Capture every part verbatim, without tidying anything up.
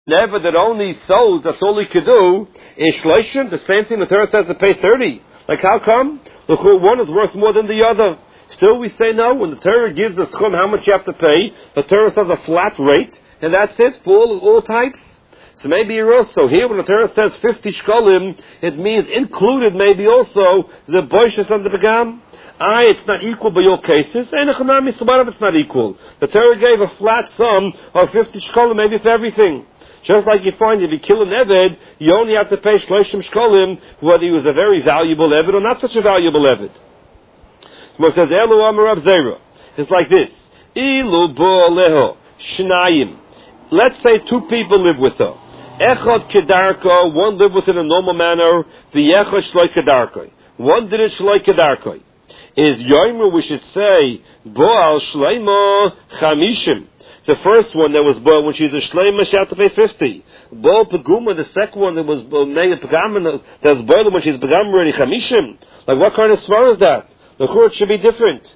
Never that only sows, that's all he could do, is shloshim, the same thing the Torah says to pay thirty. Like how come? Look, one is worth more than the other. Still we say no, when the Torah gives the schum how much you have to pay, the Torah says a flat rate, and that's it for all, all types. So maybe you're also, here when the Torah says fifty shkolim, it means included maybe also the boishes and the begam. Aye, it's not equal by your cases, and the Chanami Sabarab it's not equal. The Torah gave a flat sum of fifty shkolim maybe for everything. Just like you find if you kill an Eved, you only have to pay shloshim shkolim, whether he was a very valuable Eved or not such a valuable Eved. So it says, Elu Amar Rav Zera. It's like this. Ilu bo leho shnayim. Let's say two people live with her. Echad kedarko, one lived with her in a normal manner. V'yechad shloi kedarko. One didn't shloi kedarko. Is yomer, we should say, boal shleimo chamishim. The first one that was boal when she's a shleima, she had to pay fifty. Boal peguma, the second one that was made pegama, that was boal when she's pegama already chamishim. Like what kind of svar is that? The chur should be different.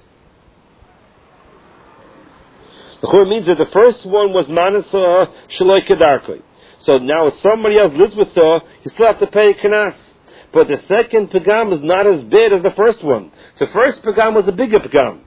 The chur means that the first one was manasa shaloi kedarkoi. So now if somebody else lives with her, you still have to pay a kanas. But the second pagam is not as bad as the first one. The first pagam was a bigger pagam.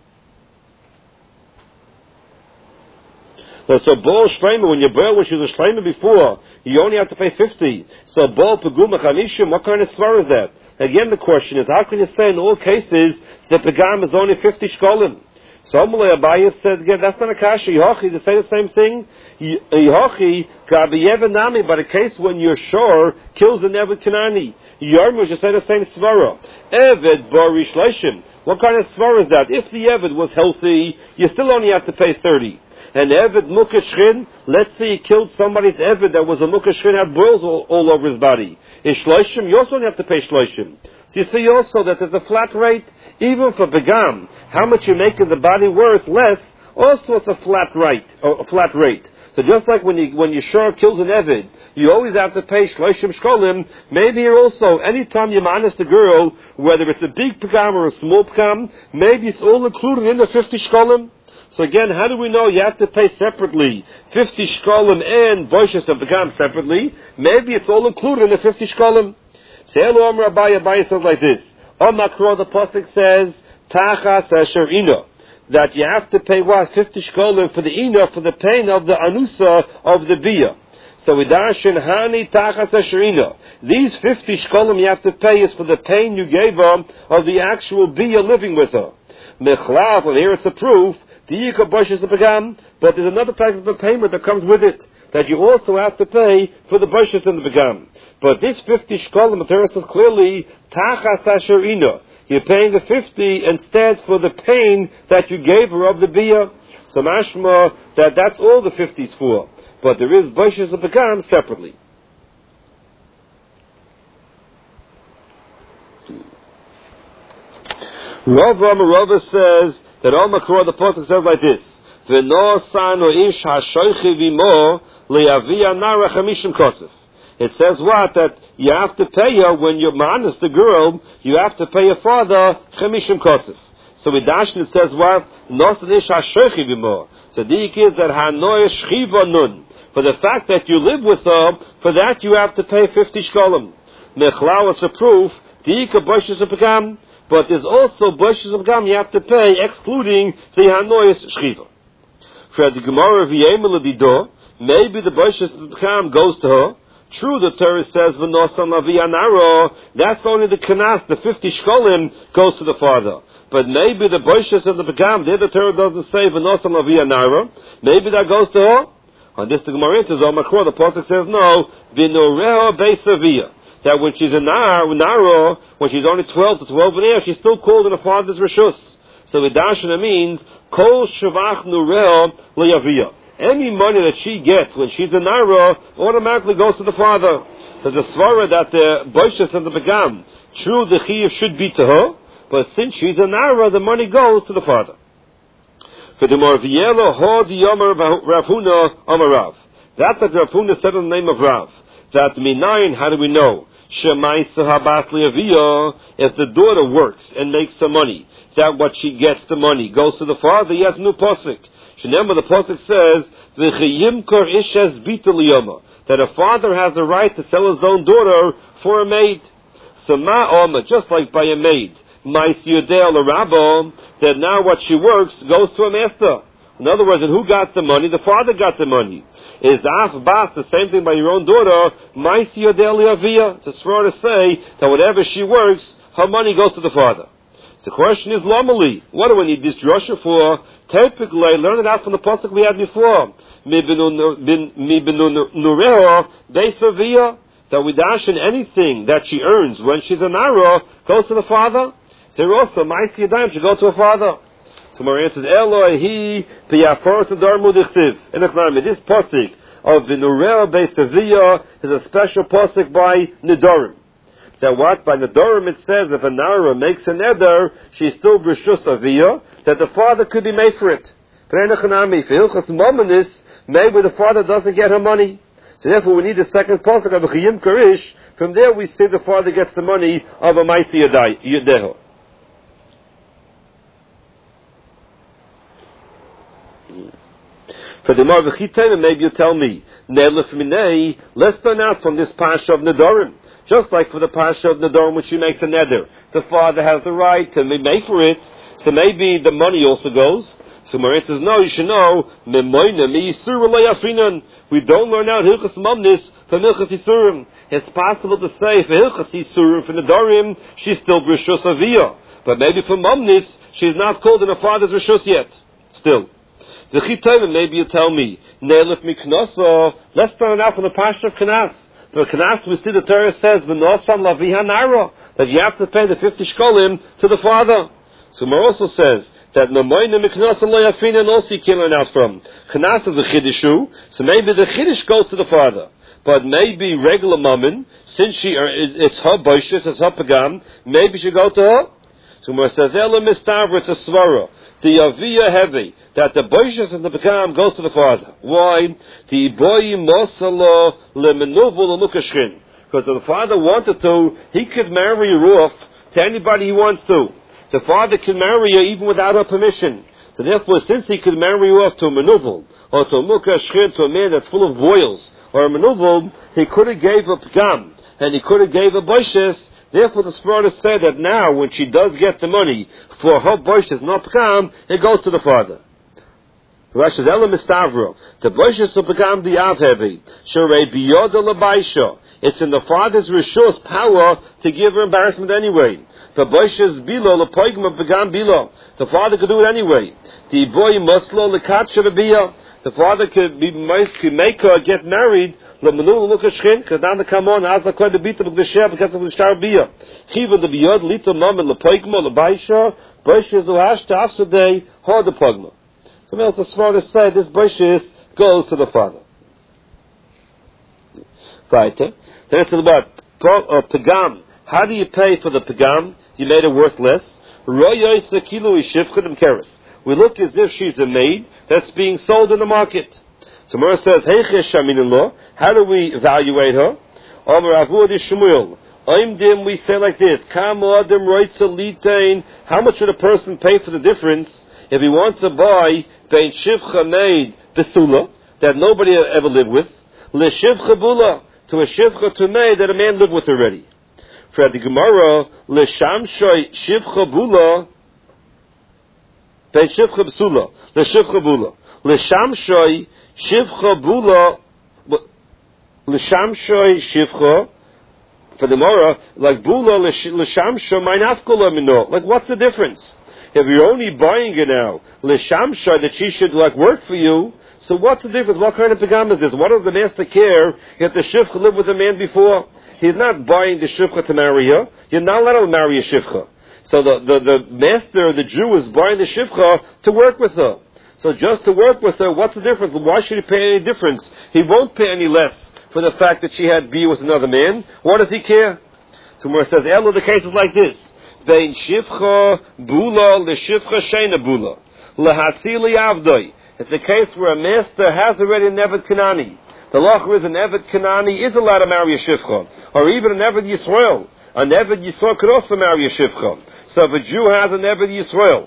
So, so bol shleima, when you boil when she was a shleima before, you only have to pay fifty. So bol paguma chamishim, what kind of svar is that? Again, the question is, how can you say in all cases the pagam is only fifty shkolim? So Amalei Abaye said again, that's not a kasha. Yehochi, to say the same thing. Yehochi kabiyevanami, but a case when you're sure kills an Eved Kanani. Yarmu should say the same svara. Eved bari shloshim. What kind of svara is that? If the Eved was healthy, you still only have to pay thirty. And Eved mukashrin, let's say he killed somebody's Eved that was a mukashrin, had boils all, all over his body. In shloshim, you also don't have to pay shloshim. So you see also that there's a flat rate, even for begam. How much you make in the body worth less, also it's a flat rate, or a flat rate. So just like when you when you sure kills an Eved, you always have to pay shloshim shkolim. Maybe here also, anytime you manage the girl, whether it's a big pagam or a small pagam, maybe it's all included in the fifty shkolim. So again, how do we know you have to pay separately fifty shkolim and boishes of pagam separately? Maybe it's all included in the fifty shkolim. Se'elu Amar Abaye, Abaye says like this. On Makro, the Pasuk says, Tachas Asher Ino. That you have to pay what? fifty shkolim for the Ino, for the pain of the Anusa of the Bia. So Idashin Hani Tachas Asher Ino. These fifty shkolim you have to pay is for the pain you gave her of the actual Bia living with her. Mechlav, and here it's a proof, the Yikah Boshes of Begam, but there's another type of a payment that comes with it, that you also have to pay for the Boshes and the Begam. But this fifty shkolim, the Torah says clearly, Tachas Asher Ino. You're paying the fifty instead for the pain that you gave her of the Bia. So mashma, that that's all the fifties for. But there is Boshes of Begam separately. Rav Rava says that Al Makor, the Pasuk says like this: V'no san o ish hashoichi v'mo le'avia nara chamishim kosef. It says what? That you have to pay her when you're manas the girl. You have to pay your father chamishim kosef. So with Dashin it says what? No san ish hashoichi v'mo. So the is that hanoy shchiva nun. For the fact that you live with her, for that you have to pay fifty shkolim. Mechlau is a proof. The ikar boshes of pagam. But there's also bushes of gam you have to pay, excluding the hanois shchiva. For the Gemara v'yemel dido, maybe the bushes of gam goes to her. True, the Torah says v'nosan laviyanaro. That's only the kanas, the fifty shkolim goes to the father. But maybe the bushes of the gam, there the Torah doesn't say v'nosan laviyanaro. Maybe that goes to her. On this the Gemara says, oh Makor, the pasuk says no, v'noreho beisaviyah. That when she's a nar, naro, when she's only twelve to twelve and a half, she's still called in her father's reshus. So Vidashana means kol shavach nureo leyaviyah. Any money that she gets when she's a naro automatically goes to the father. There's a svara that the boishes and the begam, true the chiyuv should be to her, but since she's a naro, the money goes to the father. For the Morvielo hod yomer Rav Huna Amarav. That's what Rav Huna said in the name of Rav. That minayin, how do we know? If the daughter works and makes some money, that what she gets the money goes to the father. He has a new pasuk. Remember, the pasuk says, "V'chiyimkor ishes bita liyoma," that a father has the right to sell his own daughter for a maid. So ma'oma, just like by a maid, ma'isiyodei l'rabbo, that now what she works goes to a master. In other words, and who got the money? The father got the money. Is af bas the same thing by your own daughter? Ma'isiyodei li'aviyah. It's a svara to say that whatever she works, her money goes to the father. So the question is, Lomali, what do we need this drasha for? Typically, learn it out from the pasuk we had before. That we dash in anything that she earns when she's a nara goes to the father. So also, Ma'isi Yadayim should go to her father. So Maria answers, Eloi he piyafor sadar mudichtiv. And this pasuk of the Nureo Beisaviyah is a special pasuk by Nidorim. That what? By Nidorim it says if a nara makes a neder, she's still b'rishus aviyah, that the father could be made for it. Maybe the father doesn't get her money. So therefore we need the second pasuk of a Chiyim Karish. From there we say the father gets the money of a Maisi Yadeho. For the Mar V'chitayim, maybe you tell me, Nelef Minei, let's turn out from this Pasha of Nedarim. Just like for the Pasha of Nedarim, which she makes a neder, the father has the right to make for it, so maybe the money also goes. So Marit says, no, you should know, we don't learn out Hilchas Mamnis from Hilchas Yisurim. It's possible to say for Hilchas Yisurim, for Nedarim, she's still Rishus Aviyah. But maybe for Mamnis, she's not called in her father's Rishus yet. Still. The Chitayim, maybe you tell me, Ne'elef Miknoso, let's start out from the Pasha of Kanas. For Kanas, we see the Torah says, V'nosam laviha naira, that you have to pay the fifty shkolim to the father. So Mar also says, that Namoyne Miknosa lo yafina also you can learn out from. Kanas is the Chiddishu, so maybe the Chiddish goes to the father. But maybe regular mammon, since she, it's her boishis, it's her pagam, maybe she go to her. So Mar says, Ela mistavra, it's a svara. The Yaviyah heavy, that the boishas and the pagam goes to the father. Why? The boy mosalo lemenuvul l'mukashkin. Because if the father wanted to, he could marry her off to anybody he wants to. The father can marry her even without her permission. So therefore, since he could marry her off to a menuvul, or to a mukashkin, to a man that's full of boils, or a menuvul, he could have gave a pagam, and he could have gave a boishas. Therefore, the Sparta said that now, when she does get the money for her boishas, not pagam, it goes to the father. Rashi says, Ela mistavro, the boishas of pagam the avhevi, sharei biyoda labaisha. It's in the father's rishus power to give her embarrassment anyway. The boishas bilo lepoigma pagam bilo. The father could do it anyway. The boy muslo lekatsha bebiya. The father could be could make her get married. Lemanu lukashkin because now the come on as the koy bebita b'gdesheh because of the shtar biya. Chiva the biyod lito mamen lepoigma lebaisha. Boishas uhashta asadei hard the pogma. Something else is smart to say this boishas goes to the father. Right. Then it's about uh, pagam. How do you pay for the pagam? You made it worth less. We look as if she's a maid that's being sold in the market. So Mora says, how do we evaluate her? We say like this, how much should a person pay for the difference if he wants to buy bein shivcha maid besula that nobody ever lived with, le shivcha bula, to a shivcha to maid that a man lived with already. For the Gemara, le shamshoy shivcha bula, bein shivcha besula, le shivcha bula, le shamshoy shivcha bula, le shamshoy shivcha. For the Gemara, like bula le shamshoy ma'inafkula mino. Like, what's the difference? If you're only buying it now, le shamshoy that she should like work for you. So what's the difference? What kind of pagam is this? What does the master care if the shivcha lived with a man before? He's not buying the shivcha to marry her. You're not allowed to marry a shivcha. So the, the, the master, the Jew, is buying the shivcha to work with her. So just to work with her, what's the difference? Why should he pay any difference? He won't pay any less for the fact that she had be with another man. What does he care? So where it says, Elo, the case is like this. Bein shivcha bula le shivcha sheina bula. Lehatzili avdoi. It's a case where a master has already an Evet Kanani. The law is an Evet Kanani is allowed to marry a shivcha. Or even an Evet Yisrael. An Evet Yisrael could also marry a shivcha. So if a Jew has an Evet Yisrael,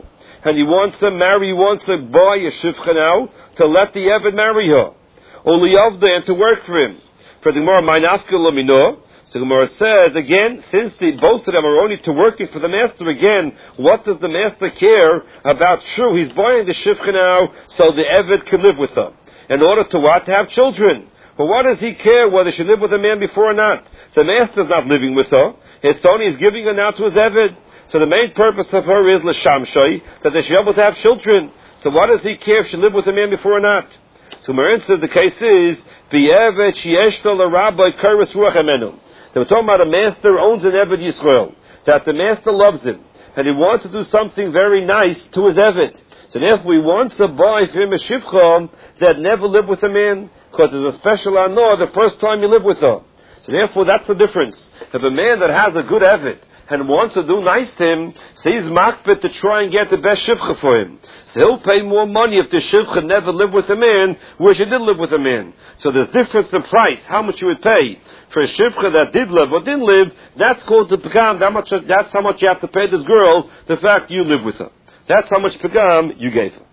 and he wants to marry, he wants to buy a shivcha now, to let the Eved marry her. Or liyavda, and to work for him. For the Gemara, my nafka lamino. So the Gemara says, again, since the, both of them are only to working for the master, again, what does the master care about? True, he's buying the shivcha now, so the Eved can live with her. In order to what? To have children. But what does he care whether she lived with a man before or not? The master's not living with her. It's only he's giving her now to his Eved. So the main purpose of her is l'shamshay, that they should be able to have children. So what does he care if she lived with a man before or not? So Marin says the case is, B'Eved she'eshto l'rabbi kairas ruach amenu. They were talking about a master owns an Eved Yisrael, that the master loves him, and he wants to do something very nice to his Eved. So therefore he wants to buy for him a shivcha that never lived with a man, because there's a special anor the first time you live with her. So therefore that's the difference. If a man that has a good Eved and wants to do nice to him, so he's makbet to try and get the best shivcha for him. So he'll pay more money if the shivcha never lived with a man, where she did live with a man. So there's difference in price, how much you would pay for a shivcha that did live or didn't live. That's called the pagam. That much, that's how much you have to pay this girl, the fact you live with her. That's how much pagam you gave her.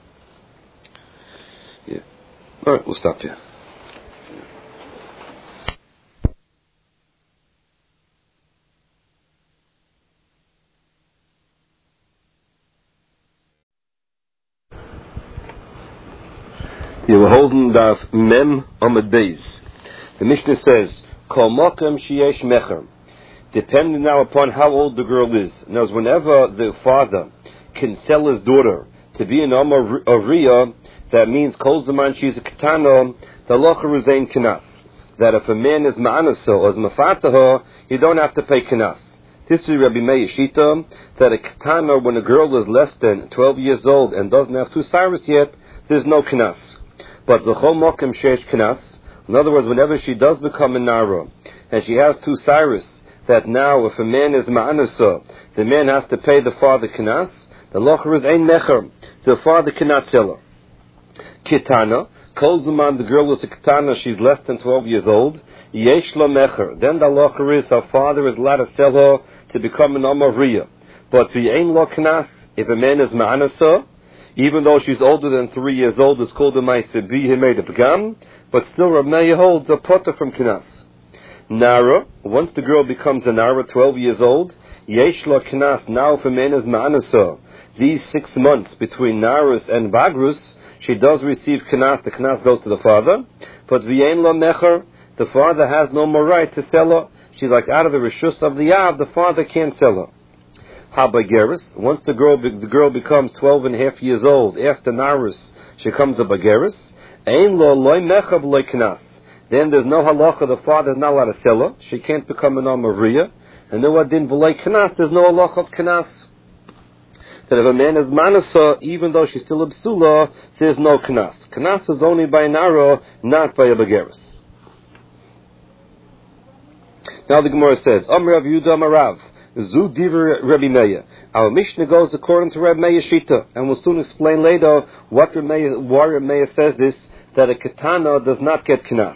Yeah. All right, we'll stop here. You were holding the Mem Amud Beis. The Mishnah says, Kol Mokem Sheyesh Mecher. Depending now upon how old the girl is. Now, whenever the father can sell his daughter to be an Amar Riyah, that means Kol Zaman she's a Ketana, the Locha Ruzain Kanas. That if a man is Ma'anasa or is Mafataha, you don't have to pay Kanas. This is Rabbi Meir Shita, that a Ketana, when a girl is less than twelve years old and doesn't have two Cyrus yet, there's no Kanas. But the Chol Mokem Shesh Kanas, in other words, whenever she does become a Nara, and she has two Cyrus, that now if a man is Ma'anasa, the man has to pay the father Kanas, the Locher is Ein Mecher, the father cannot sell her. Kitana, Kol Zaman, the girl is a Kitana, she's less than twelve years old, Yesh La Mecher, then the Locher is, her father is allowed to sell her to become an Amar Riyah. But V'Ein Lo Kanas, if a man is Ma'anasa, even though she's older than three years old, it's called a Maisa Bi Himei de Pagam, but still Rav Meir holds a potter from Kinas. Nara, once the girl becomes a Nara, twelve years old, Yesh La Kinas, now if a man is Ma'anasa, these six months between Naras and Bagrus, she does receive Kinas, the Kinas goes to the father, but V'Yein La Mecher, the father has no more right to sell her. She's like out of the Rishus of the Av, the father can't sell her. Ha-Bageris, once the girl the girl becomes twelve and a half years old, after Naris, she becomes a Bageris, Ein lo loy mechav loy knas. Then there's no halacha, the father is not allowed to sell her, she can't become an Amariya, and then what din v'loy knas, there's no halacha of knas. That if a man is manasa, even though she's still a psula, there's no knas. Knas is only by an Nara, not by a Bageris. Now the Gemara says, Amr Rav Yehuda Amarav, Zu Diver Rabbi Meir. Our Mishnah goes according to Rabbi Meir Shita, and we'll soon explain later what Rabbi Meir, why Rabbi Meir says this, that a Ketana does not get Knas.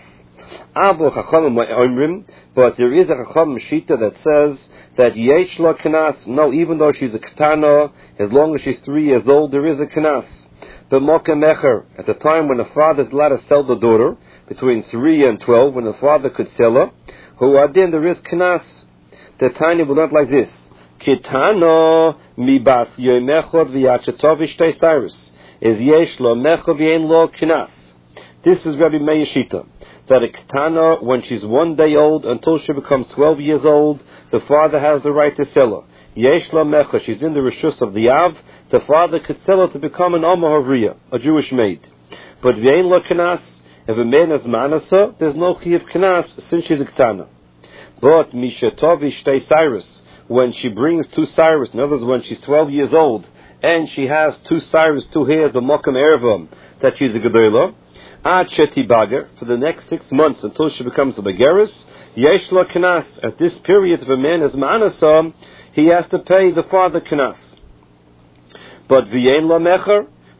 But there is a Chacham Shita that says that Yesh La Knas, no, even though she's a Ketana, as long as she's three years old, there is a Knas. But Moka Mecher, at the time when the father is allowed to sell the daughter, between three and twelve, when the father could sell her, who adin there is Knas. The Tanya will not like this. Kitano mi bas yoimechot v'yachetov ishtei cyrus. Is yesh lo mecho v'yein lo kinas. This is Rabbi Meir Shita. That a Kitana, when she's one day old until she becomes twelve years old, the father has the right to sell her. Yesh lo mecho, she's in the rishus of the Av, the father could sell her to become an Amar Havriya, a Jewish maid. But v'yein lo kinas, if a man is manasa, there's no chi of kinas since she's a Kitana. But Mishatovi Shtei Cyrus, when she brings two Cyrus, in other words, when she's twelve years old, and she has two Cyrus, two hairs, the Mokum Ervam, that she's a Gedolah, Ad Sheti Bager, for the next six months until she becomes a Bageris, Yesh Lo Knas, at this period, if a man is Ma'anasa, he has to pay the father Knas. But V'yein Lo Mecher,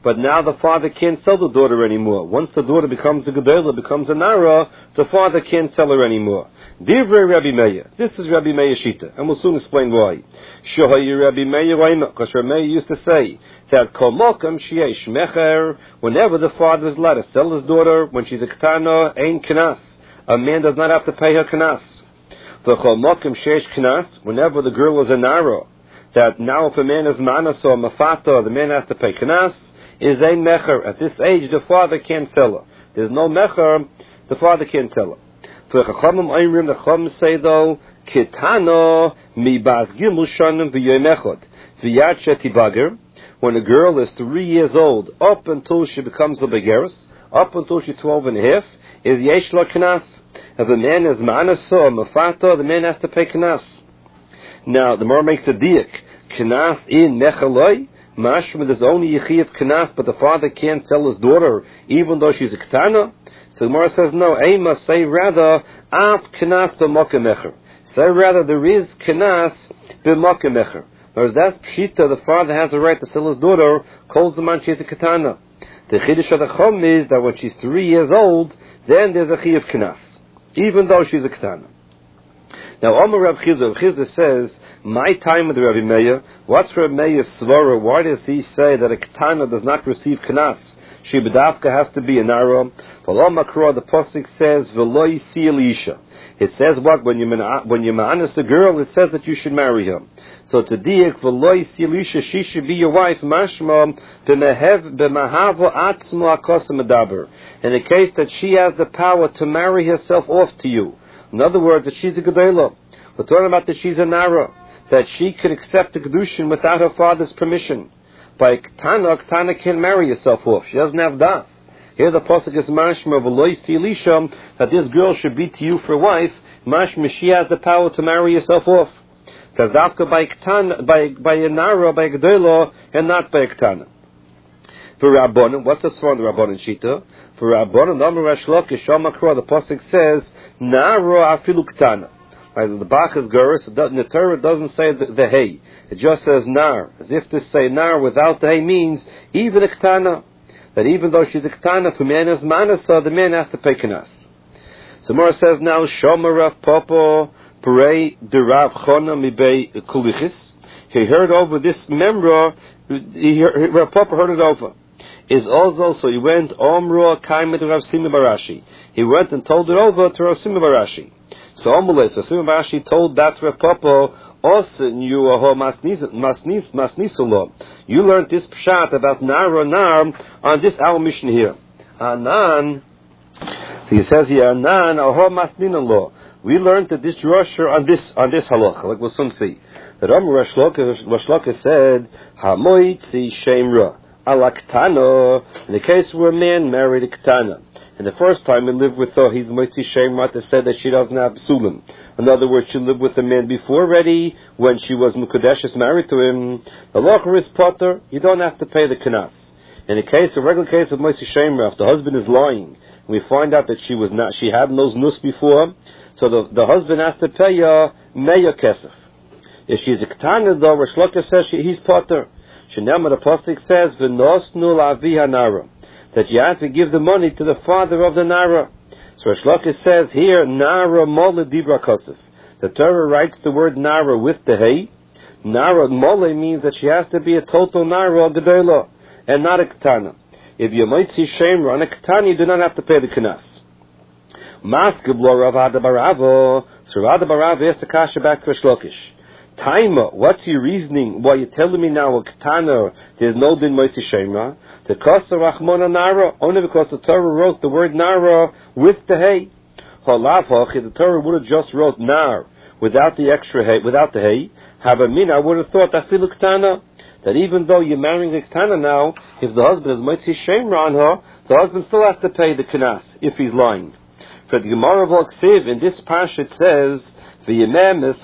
but now the father can't sell the daughter anymore. Once the daughter becomes a gedola, becomes a nara, the father can't sell her anymore. Divrei Rabbi Meir. This is Rabbi Meir Shita, and we'll soon explain why. Shohayi Rabbi Meir, because Rabbi Meir used to say that kol mokam sheyesh mecher, whenever the father is allowed to sell his daughter, when she's a ketana, ein knas. A man does not have to pay her knas. V'chol mokam sheyesh knas, whenever the girl is a nara, that now if a man is manas or mafata, the man has to pay knas, is a mecher. At this age, the father can't sell her. There's no mecher, the father can't sell her. For the Chachamim Oimrim, the Chachamim say though, Ketana mi bas gimel shanim v'yoyim echad v'yad shetibager. When a girl is three years old, up until she becomes a begeris, up until she's twelve and a half, is yesh lo knas. If a man is ma'anasa or mafata, the man has to pay knas. Now, the Gemara makes a diak. Knas in mechaloi. Mashma, there's only yichi of knas, but the father can't sell his daughter, even though she's a ketana. So the Gemara says, no, Ema, say rather, af knas b'mokemecher. Say rather, there is knas b'mokemecher. Whereas that's pshita, the father has a right to sell his daughter, calls the man she's a ketana. The chiddush of the chum is that when she's three years old, then there's a chi of knas, even though she's a ketana. Now, Omer Rav Chizda, Rav Chizda says, my time with Rabbi Meir, what's Rabbi Meir's svara? Why does he say that a ketana does not receive knas? She bedavka has to be an aram. V'lo makra, the pasuk says, v'lo yisi elisha. It says what? When you when you ma'anas a girl, it says that you should marry her. So to diak, v'lo yisi elisha, she should be your wife, mashma, b'mehev, b'mahavo atzmo akosa medaber. In the case that she has the power to marry herself off to you. In other words, that she's a gedola. We're talking about that she's a nara, that she could accept the kedushin without her father's permission. By Ketana, Ketana can't marry herself off. She doesn't have that. Here the pasuk is mashma v'lo yisi elisha, that this girl should be to you for a wife. Mashma, she has the power to marry herself off. Because dafka by Ketana, by by a nara, by a gedola, and not by a Ketana. For Rabbanan, what's the svar in the Rabbanan shita? For Rabbanan, Amar Resh Lakish, Shamakra, the pasuk says nara afilu Ketana. Like the Bachas Gurus, the Torah doesn't say the, the hay. It just says nar. As if to say nar without the hay means even a ketana. That even though she's a ketana, if a man is manasa, the man has to pay knas. So Mora says now, Shomer Rav Papa, Perei de Rav Chona Mibei Kulichis. He heard over this memra, he heard, Rav Papa heard it over. Is also, so he went, Omro Kaimet Rav Sima Barashi. He went and told it over to Rav Sima Barashi. So Omule, so Sima Barashi told that Rav Papa, Osen you aho masnis masnisulo. You learned this pshat about nar or nar on this our mission here. Anan, he says here, Anan aho masninalo. We learned that this drasher on this on this halacha, like we'll soon see. That Amar Resh Lakish said, Hamoitzi shemra ala ketana. In the case where a man married a ketana, and the first time he lived with her, he's moitzi shemra, that said that she doesn't have psulim. In other words, she lived with the man before already, when she was Mukadeshes married to him. The locher is potter, you don't have to pay the knas. In a case, a regular case of moitzi shemra, if the husband is lying, we find out that she was not, she had those nus before, so the, the husband has to pay her meya kesef. If she's a ketana though, Resh Lakish says she, he's potter. Shenema the pasuk says, V'nosnu la'avi hanara, that you have to give the money to the father of the nara. So Resh Lakish says here, nara mole dibra kosef. The Torah writes the word nara with the hay. Nara mole means that she has to be a total nara gedola, and not a ketana. If you might see shemra on a ketana, you do not have to pay the knas. Maskeblo Rav Ada Baravo. So Rav Ada Baravo asked the kasha back to Resh Lakish. Taima, what's your reasoning? Why you're telling me now a ketana, there's no din moisi shemra? The kosa rachmona nara, only because the Torah wrote the word nara with the hay. Halav hachi, the Torah would have just wrote nar without the extra hay, without the hay. Havamina, I would have thought afilu ketana, that even though you're marrying a ketana now, if the husband is moisi shemra on her, the husband still has to pay the knas if he's lying. For the Gemara of Oksiv, in this parsha it says, if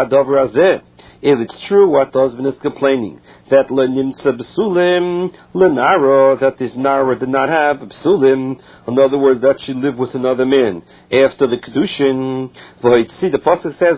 it's true what the husband is complaining, that that this nara did not have psulim, in other words, that she lived with another man after the kedushin, the pasuk says,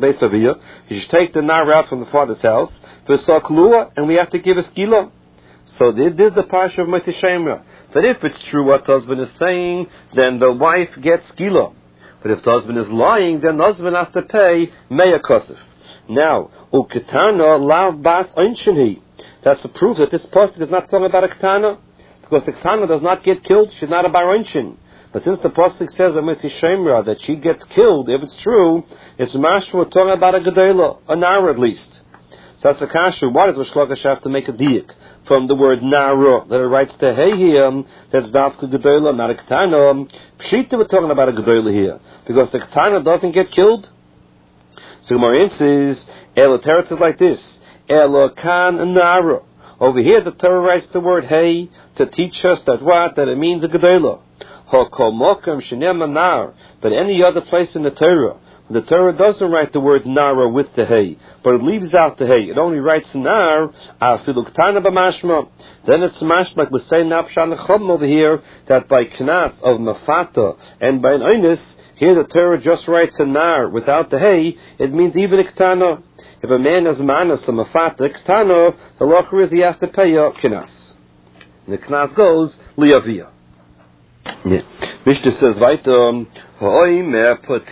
you should take the nara out from the father's house, and we have to give a skila. So this is the parsha of Moshe Shemra. That if it's true what the husband is saying, then the wife gets gila. But if the husband is lying, then the husband has to pay meya kosef. Now, uketana lav bas einshenhi. That's the proof that this pasuk is not talking about a ketana, because the ketana does not get killed. She's not a bar einshen. But since the pasuk says by Moshe Shemra that she gets killed, if it's true, it's mashma we're talking about a gedela, a nara at least. So that's the kasha. Why does Rosh Lakish have to make a diak from the word nara that it writes to hey here? That's dafka gedela, not a ketana. Pshita we're talking about a gedela here because the ketana doesn't get killed. So Gemara answers, Ela Teretz is like this: Ela kan nara. Over here, the Torah writes the word hey to teach us that what that it means a gedela. Hakol mokam shenem nar. But any other place in the Torah, the Torah doesn't write the word nara with the hey, but it leaves out the hey. It only writes nar afilu ktana b'mashma. Then it's mashma like we say now pshan over here that by knas of mafata and by an einis, here the Torah just writes a nar without the hey. It means even a ktana. If a man has manas a mafata ktana, the locher is he has to pay a knas. And the knas goes liyavia. Yeah. Mishnah says weiter,